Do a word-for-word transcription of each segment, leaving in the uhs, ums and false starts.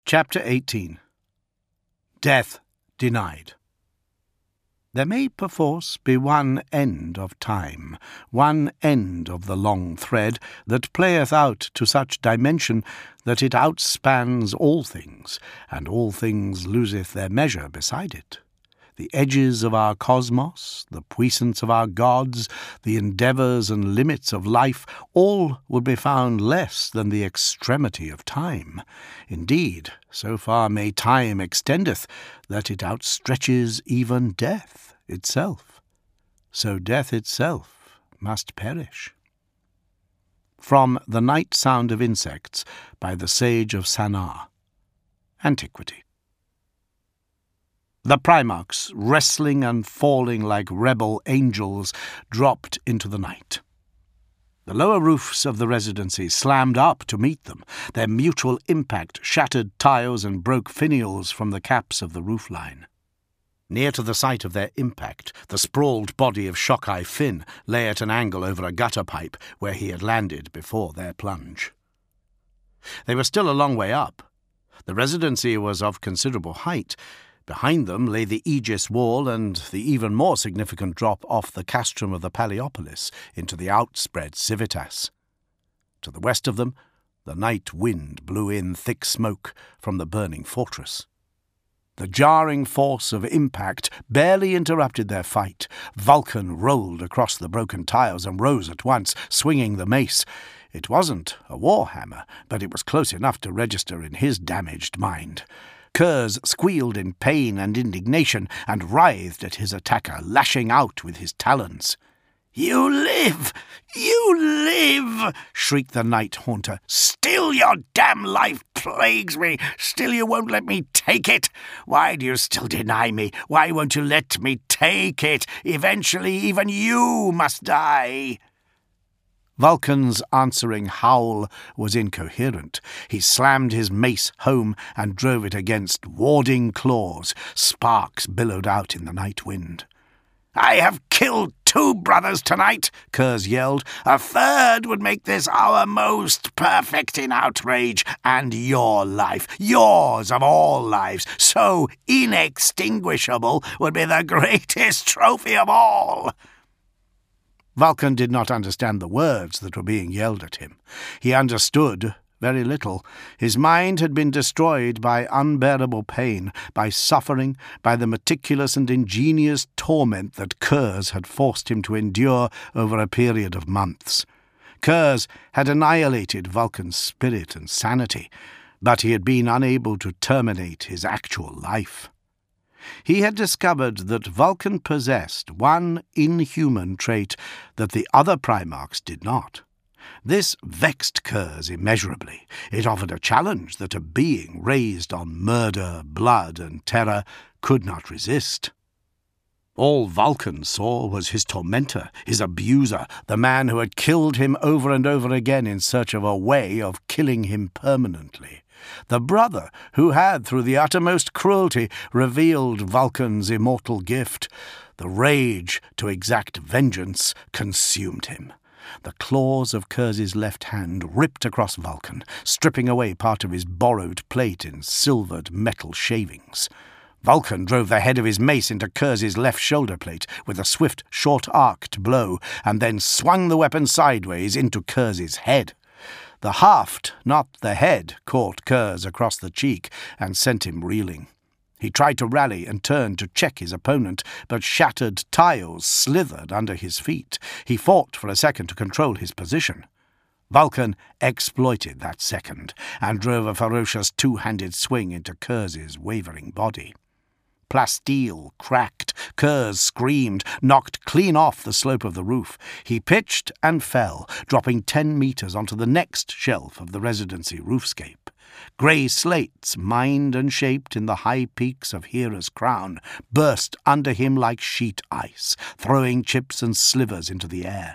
Chapter eighteen. Death Denied. There may perforce be one end of time, one end of the long thread that playeth out to such dimension that it outspans all things, and all things loseth their measure beside it. The edges of our cosmos, the puissance of our gods, the endeavours and limits of life, all would be found less than the extremity of time. Indeed, so far may time extendeth, that it outstretches even death itself. So death itself must perish. From The Night Sound of Insects, by the Sage of Sanaa. Antiquity. The Primarchs, wrestling and falling like rebel angels, dropped into the night. The lower roofs of the residency slammed up to meet them. Their mutual impact shattered tiles and broke finials from the caps of the roofline. Near to the site of their impact, the sprawled body of Shockeye Finn lay at an angle over a gutter pipe where he had landed before their plunge. They were still a long way up. The residency was of considerable height. Behind them lay the Aegis Wall and the even more significant drop off the castrum of the Paleopolis into the outspread Civitas. To the west of them, the night wind blew in thick smoke from the burning fortress. The jarring force of impact barely interrupted their fight. Vulcan rolled across the broken tiles and rose at once, swinging the mace. It wasn't a warhammer, but it was close enough to register in his damaged mind. Curze squealed in pain and indignation and writhed at his attacker, lashing out with his talons. "You live! You live!" shrieked the Night Haunter. "Still your damn life plagues me! Still you won't let me take it! Why do you still deny me? Why won't you let me take it? Eventually even you must die!" Vulcan's answering howl was incoherent. He slammed his mace home and drove it against warding claws. Sparks billowed out in the night wind. "I have killed two brothers tonight," Curze yelled. "A third would make this our most perfect in outrage. And your life, yours of all lives, so inextinguishable, would be the greatest trophy of all." Vulcan did not understand the words that were being yelled at him. He understood very little. His mind had been destroyed by unbearable pain, by suffering, by the meticulous and ingenious torment that Curze had forced him to endure over a period of months. Curze had annihilated Vulcan's spirit and sanity, but he had been unable to terminate his actual life. He had discovered that Vulcan possessed one inhuman trait that the other Primarchs did not. This vexed Curze immeasurably. It offered a challenge that a being raised on murder, blood, and terror could not resist. All Vulcan saw was his tormentor, his abuser, the man who had killed him over and over again in search of a way of killing him permanently. The brother who had, through the uttermost cruelty, revealed Vulcan's immortal gift. The rage to exact vengeance consumed him. The claws of Curze's left hand ripped across Vulcan, stripping away part of his borrowed plate in silvered metal shavings. Vulcan drove the head of his mace into Curze's left shoulder plate with a swift, short-arced blow, and then swung the weapon sideways into Curze's head. The haft, not the head, caught Curze across the cheek and sent him reeling. He tried to rally and turn to check his opponent, but shattered tiles slithered under his feet. He fought for a second to control his position. Vulcan exploited that second and drove a ferocious two-handed swing into Curze's wavering body. Plasteel cracked. Curze screamed, knocked clean off the slope of the roof. He pitched and fell, dropping ten metres onto the next shelf of the residency roofscape. Grey slates, mined and shaped in the high peaks of Hera's crown, burst under him like sheet ice, throwing chips and slivers into the air.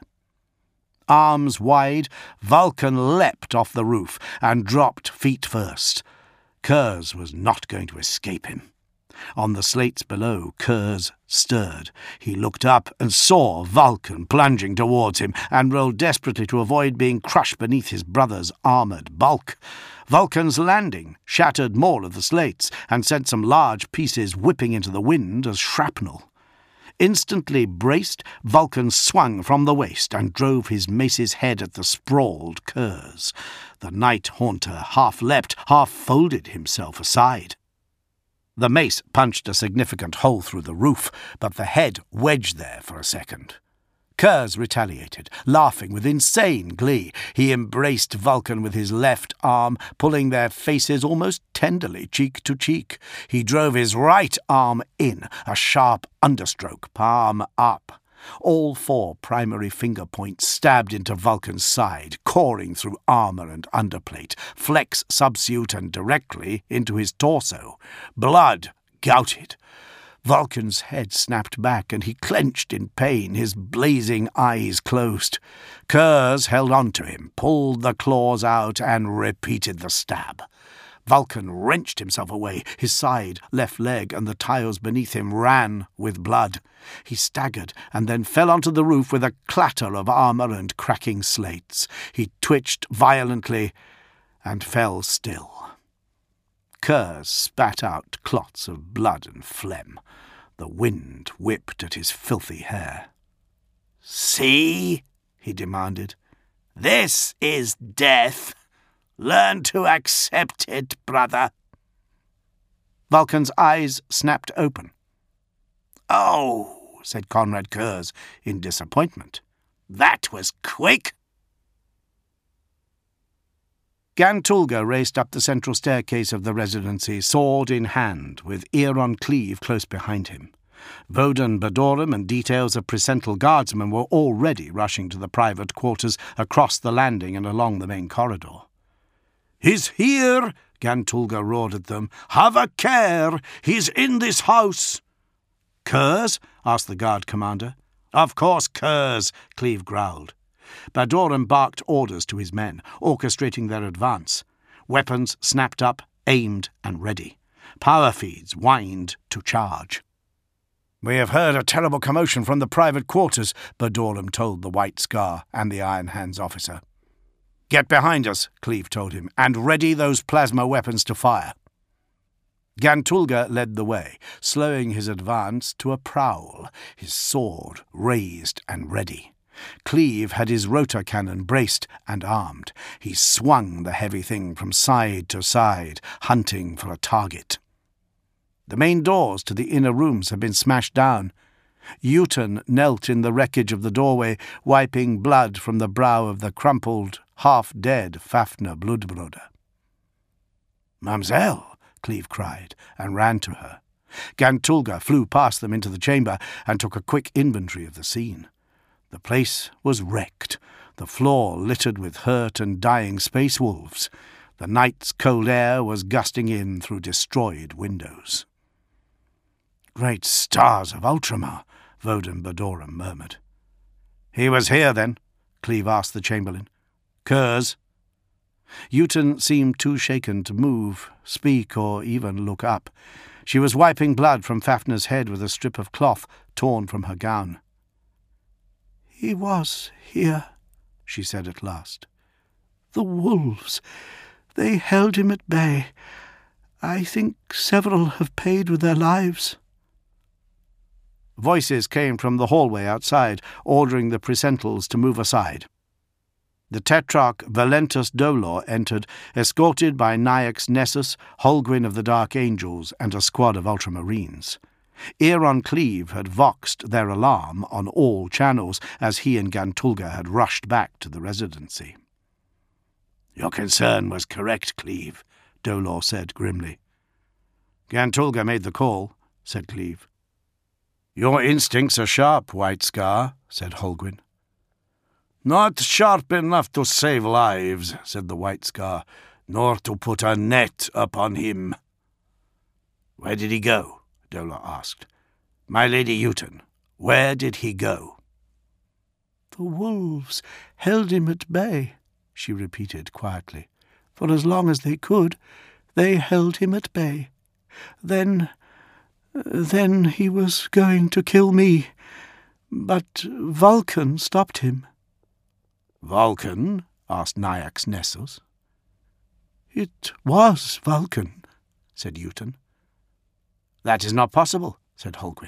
Arms wide, Vulcan leapt off the roof and dropped feet first. Curze was not going to escape him. On the slates below, Kurz stirred. He looked up and saw Vulcan plunging towards him, and rolled desperately to avoid being crushed beneath his brother's armoured bulk. Vulcan's landing shattered more of the slates, and sent some large pieces whipping into the wind as shrapnel. Instantly braced, Vulcan swung from the waist and drove his mace's head at the sprawled Kurz. The night haunter half leapt, half folded himself aside. The mace punched a significant hole through the roof, but the head wedged there for a second. Kurz retaliated, laughing with insane glee. He embraced Vulcan with his left arm, pulling their faces almost tenderly cheek to cheek. He drove his right arm in, a sharp understroke, palm up. All four primary finger points stabbed into Vulcan's side, coring through armour and underplate, flex subsuit and directly into his torso. Blood gouted. Vulcan's head snapped back, and he clenched in pain, his blazing eyes closed. Kurz held on to him, pulled the claws out, and repeated the stab. Vulcan wrenched himself away. His side, left leg, and the tiles beneath him ran with blood. He staggered, and then fell onto the roof with a clatter of armour and cracking slates. He twitched violently, and fell still. Kurz spat out clots of blood and phlegm. The wind whipped at his filthy hair. "See?" he demanded. "This is death. Learn to accept it, brother." Vulcan's eyes snapped open. "Oh," said Conrad Kurz in disappointment. "That was quick." Gantulga raced up the central staircase of the Residency, sword in hand, with Euron Cleave close behind him. Voden Badorum and details of presental guardsmen were already rushing to the private quarters across the landing and along the main corridor. "He's here!" Gantulga roared at them. "Have a care! He's in this house!" "Kurz?" asked the guard commander. "Of course Kurz," Cleave growled. Badorum barked orders to his men, orchestrating their advance. Weapons snapped up, aimed and ready. Power feeds whined to charge. "We have heard a terrible commotion from the private quarters," Badorum told the White Scar and the Iron Hands officer. "Get behind us," Cleave told him, "and ready those plasma weapons to fire." Gantulga led the way, slowing his advance to a prowl, his sword raised and ready. Cleave had his rotor cannon braced and armed. He swung the heavy thing from side to side, hunting for a target. The main doors to the inner rooms had been smashed down. Uton knelt in the wreckage of the doorway, wiping blood from the brow of the crumpled, half-dead Fafnir Bloodbrother. "Mamselle!" Cleave cried, and ran to her. Gantulga flew past them into the chamber and took a quick inventory of the scene. The place was wrecked, the floor littered with hurt and dying space wolves. The night's cold air was gusting in through destroyed windows. "Great stars of Ultramar," Voden Badorum murmured. "He was here, then?" Cleave asked the chamberlain. "Kurz?" Uton seemed too shaken to move, speak, or even look up. She was wiping blood from Fafnir's head with a strip of cloth torn from her gown. "He was here," she said at last. "The wolves, they held him at bay. I think several have paid with their lives." Voices came from the hallway outside, ordering the Presentals to move aside. The Tetrarch Valentus Dolor entered, escorted by Naix Nessus, Holguin of the Dark Angels, and a squad of Ultramarines. Euron Cleave had voxed their alarm on all channels as he and Gantulga had rushed back to the Residency. "Your concern was correct, Cleave," Dolor said grimly. "Gantulga made the call," said Cleave. "Your instincts are sharp, White Scar," said Holguin. "Not sharp enough to save lives," said the White Scar, "nor to put a net upon him." "Where did he go?" Dolor asked. "My Lady Uton, where did he go?" "The wolves held him at bay," she repeated quietly. "For as long as they could, they held him at bay. Then Then he was going to kill me, but Vulcan stopped him." "Vulcan?" asked Nyax Nessus. "It was Vulcan," said Uton. "That is not possible," said Holguin.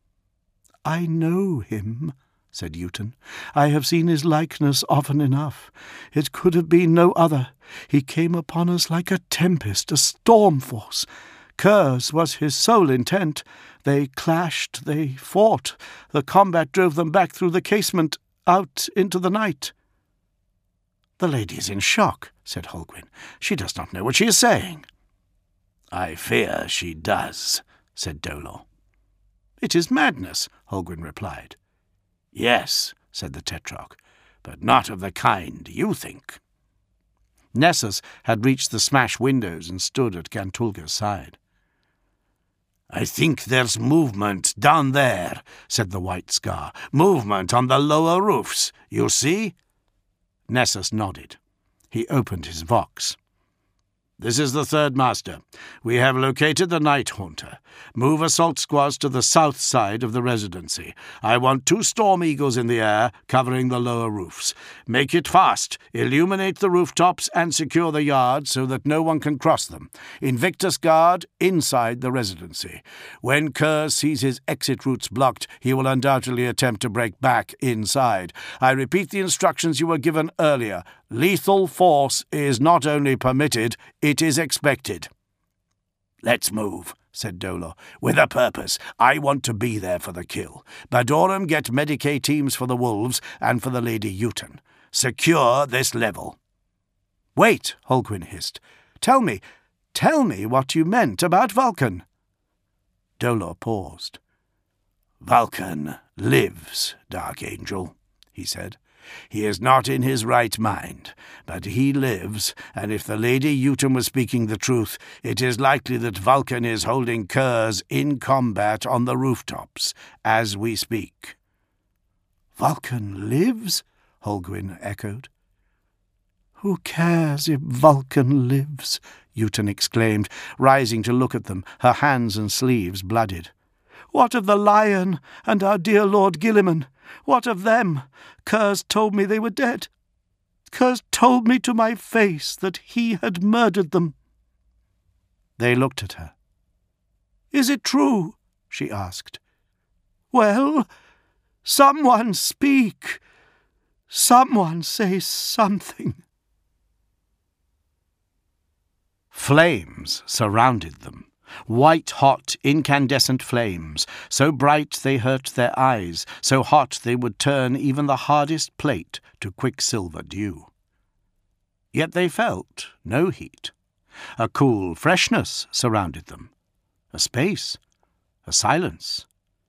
"I know him," said Uton. "I have seen his likeness often enough. It could have been no other. He came upon us like a tempest, a storm force. Curse was his sole intent. They clashed, they fought. The combat drove them back through the casement, out into the night." "The lady is in shock," said Holguin. "She does not know what she is saying." "I fear she does," said Dolor. "It is madness," Holguin replied. "Yes," said the Tetrarch, "but not of the kind you think." Nessus had reached the smashed windows and stood at Gantulga's side. "I think there's movement down there," said the White Scar. "Movement on the lower roofs. You see?" Nessus nodded. He opened his vox. "This is the Third Master. We have located the Night Haunter. Move assault squads to the south side of the Residency. I want two Storm Eagles in the air, covering the lower roofs. Make it fast. Illuminate the rooftops and secure the yards so that no one can cross them. Invictus Guard inside the Residency. When Kerr sees his exit routes blocked, he will undoubtedly attempt to break back inside. I repeat the instructions you were given earlier. Lethal force is not only permitted, it is expected." "Let's move," said Dolor. "With a purpose. I want to be there for the kill. Badorum get Medicae teams for the wolves and for the Lady Uton. Secure this level." "Wait," Holguin hissed. "Tell me, tell me what you meant about Vulcan." Dolor paused. "Vulcan lives, Dark Angel," he said. "He is not in his right mind, but he lives, and if the Lady Uton was speaking the truth, it is likely that Vulcan is holding curs in combat on the rooftops as we speak." "Vulcan lives?" Holguin echoed. "Who cares if Vulcan lives?" Uton exclaimed, rising to look at them, her hands and sleeves blooded. "What of the lion and our dear Lord Guilliman? What of them? Curse told me they were dead. Curse told me to my face that he had murdered them." They looked at her. "Is it true?" she asked. "Well, someone speak. Someone say something." Flames surrounded them. White-hot, incandescent flames, so bright they hurt their eyes, so hot they would turn even the hardest plate to quicksilver dew. Yet they felt no heat. A cool freshness surrounded them, a space, a silence.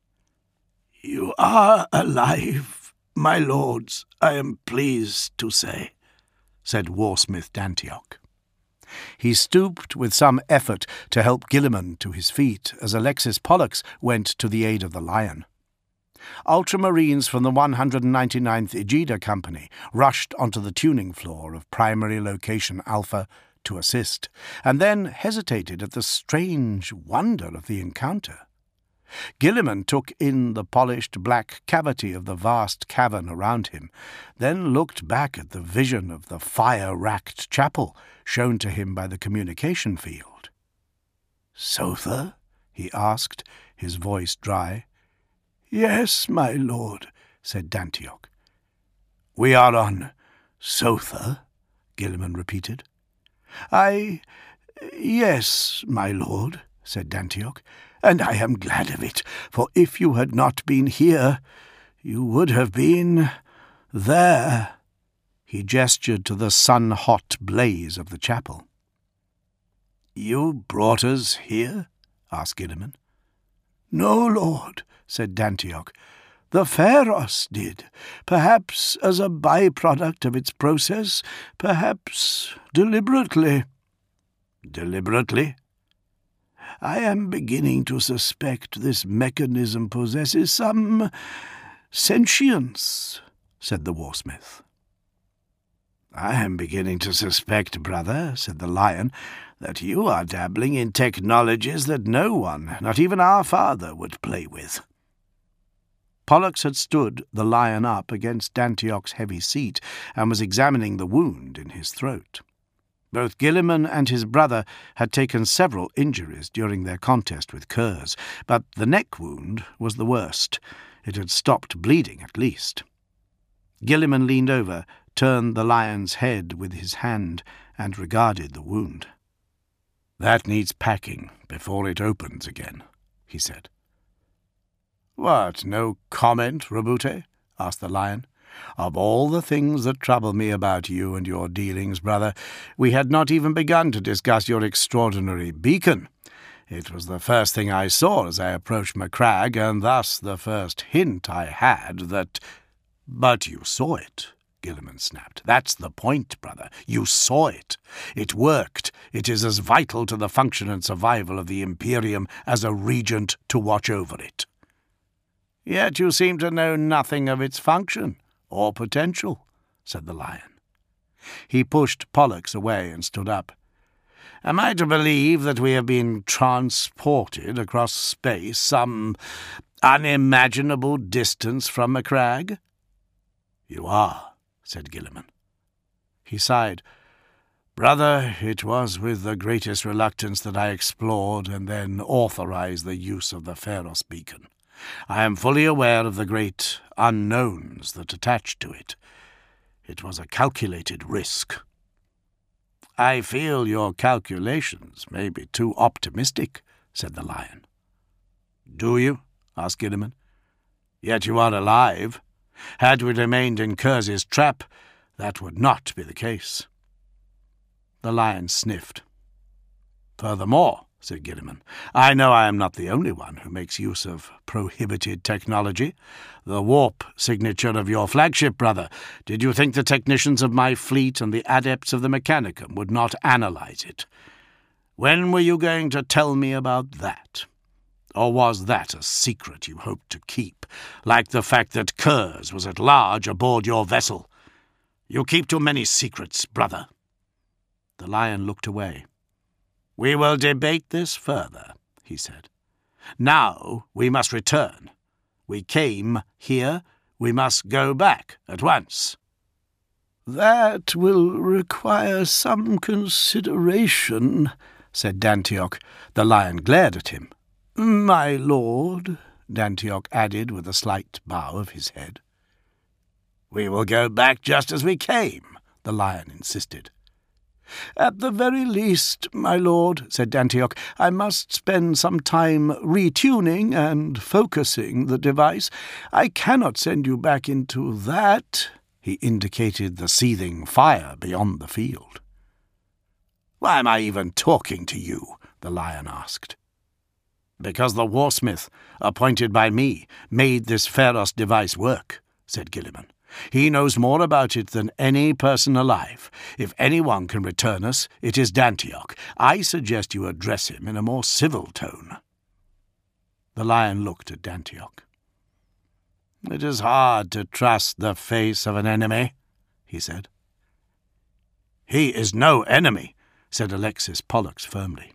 "You are alive, my lords, I am pleased to say," said Warsmith Dantioch. He stooped with some effort to help Guilliman to his feet as Alexis Pollux went to the aid of the lion. Ultramarines from the one hundred ninety-ninth Aegida Company rushed onto the tuning floor of Primary Location Alpha to assist, and then hesitated at the strange wonder of the encounter. Guilliman took in the polished black cavity of the vast cavern around him, then looked back at the vision of the fire-racked chapel shown to him by the communication field. "Sotha?" he asked, his voice dry. "Yes, my lord," said Dantioch. "We are on Sotha," Guilliman repeated. "I... yes, my lord," said Dantioch, "and I am glad of it, for if you had not been here, you would have been there." He gestured to the sun-hot blaze of the chapel. "You brought us here?" asked Guilliman. "No, lord," said Dantioch. "The Pharos did, perhaps as a by-product of its process, perhaps deliberately." "Deliberately?" "I am beginning to suspect this mechanism possesses some sentience," said the Warsmith. "I am beginning to suspect, brother," said the lion, that you are dabbling in technologies that no one, not even our father, would play with." Pollux had stood the lion up against Dantioc's heavy seat and was examining the wound in his throat. Both Guilliman and his brother had taken several injuries during their contest with curs, but the neck wound was the worst. It had stopped bleeding, at least. Guilliman leaned over, turned the lion's head with his hand, and regarded the wound. "That needs packing before it opens again," he said. "What, no comment, Roboute?" asked the lion. "Of all the things that trouble me about you and your dealings, brother, we had not even begun to discuss your extraordinary beacon. It was the first thing I saw as I approached Macragge, and thus the first hint I had that—" "But you saw it," Guilliman snapped. "That's the point, brother. You saw it. It worked. It is as vital to the function and survival of the Imperium as a regent to watch over it." "Yet you seem to know nothing of its function or potential," said the lion. He pushed Pollux away and stood up. "Am I to believe that we have been transported across space some unimaginable distance from Macragge?" "You are," said Guilliman. He sighed. "Brother, it was with the greatest reluctance that I explored and then authorized the use of the Pharos beacon. I am fully aware of the great unknowns that attach to it. It was a calculated risk." "I feel your calculations may be too optimistic," said the lion. "Do you?" asked Guilliman. "Yet you are alive. Had we remained in Curs's trap, that would not be the case." The lion sniffed. "Furthermore," said Guilliman, "I know I am not the only one who makes use of prohibited technology. The warp signature of your flagship, brother. Did you think the technicians of my fleet and the adepts of the Mechanicum would not analyze it? When were you going to tell me about that? Or was that a secret you hoped to keep, like the fact that Curz was at large aboard your vessel? You keep too many secrets, brother." The lion looked away. "We will debate this further," he said. "Now we must return. We came here. We must go back at once." "That will require some consideration," said Dantioch. The lion glared at him. "My lord," Dantioch added with a slight bow of his head. "We will go back just as we came," the lion insisted. "At the very least, my lord," said Dantioch, "I must spend some time retuning and focusing the device. I cannot send you back into that." He indicated the seething fire beyond the field. "Why am I even talking to you?" the lion asked. "Because the warsmith, appointed by me, made this Pharos device work," said Guilliman. "He knows more about it than any person alive. If anyone can return us, it is Dantioch. I suggest you address him in a more civil tone." The lion looked at Dantioch. "It is hard to trust the face of an enemy," he said. "He is no enemy," said Alexis Pollux firmly.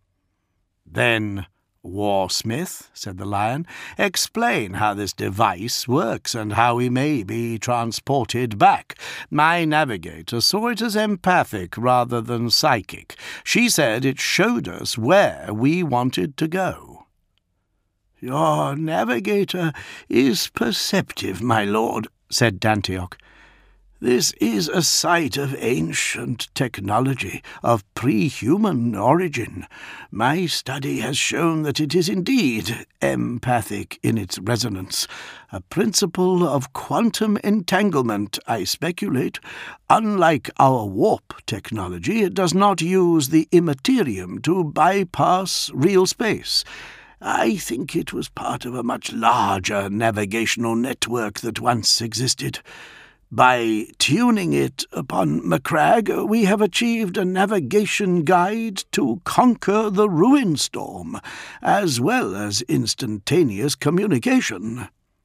"Then, Warsmith," said the lion, "explain how this device works and how we may be transported back. My navigator saw it as empathic rather than psychic. She said it showed us where we wanted to go." "Your navigator is perceptive, my lord," said Dantioch. "This is a site of ancient technology, of pre-human origin. My study has shown that it is indeed empathic in its resonance. A principle of quantum entanglement, I speculate. Unlike our warp technology, it does not use the immaterium to bypass real space. I think it was part of a much larger navigational network that once existed. By tuning it upon Macragge, we have achieved a navigation guide to conquer the ruin storm, as well as instantaneous communication."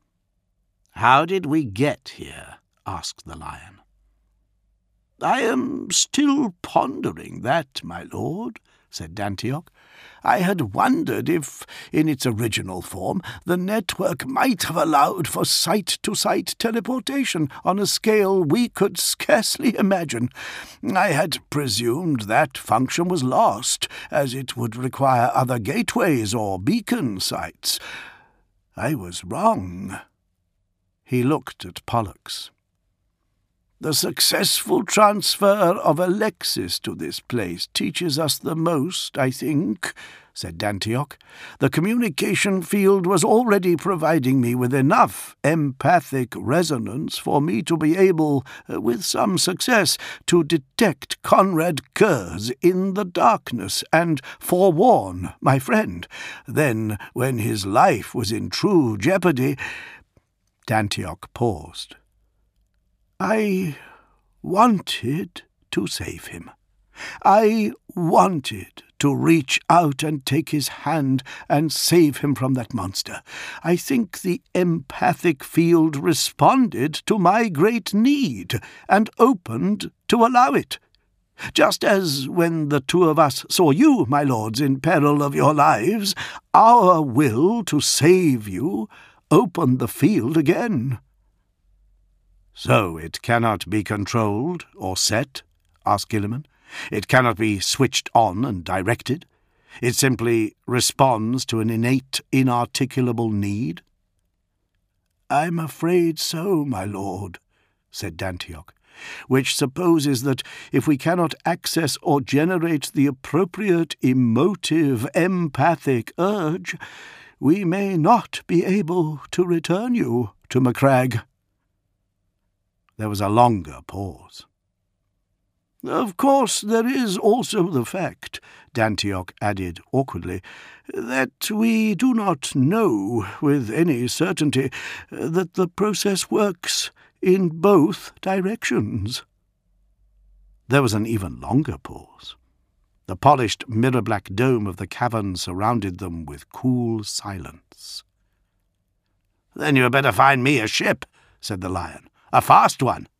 "How did we get here?" asked the lion. "I am still pondering that, my lord," said Dantioch. "I had wondered if, in its original form, the network might have allowed for site-to-site teleportation on a scale we could scarcely imagine. I had presumed that function was lost, as it would require other gateways or beacon sites. I was wrong." He looked at Pollux. "The successful transfer of Alexis to this place teaches us the most, I think," said Dantioch. "The communication field was already providing me with enough empathic resonance for me to be able, with some success, to detect Conrad Kurz in the darkness and forewarn my friend. Then, when his life was in true jeopardy—" Dantioch paused. "I wanted to save him. I wanted to reach out and take his hand and save him from that monster. I think the empathic field responded to my great need and opened to allow it. Just as when the two of us saw you, my lords, in peril of your lives, our will to save you opened the field again." "So it cannot be controlled or set?" asked Guilliman. "It cannot be switched on and directed? It simply responds to an innate, inarticulable need?" "I'm afraid so, my lord," said Dantioch, "which supposes that if we cannot access or generate the appropriate emotive, empathic urge, we may not be able to return you to Macragge." There was a longer pause. "Of course there is also the fact," Dantioch added awkwardly, "that we do not know with any certainty that the process works in both directions." There was an even longer pause. The polished mirror-black dome of the cavern surrounded them with cool silence. "Then you had better find me a ship," said the lion. "A fast one.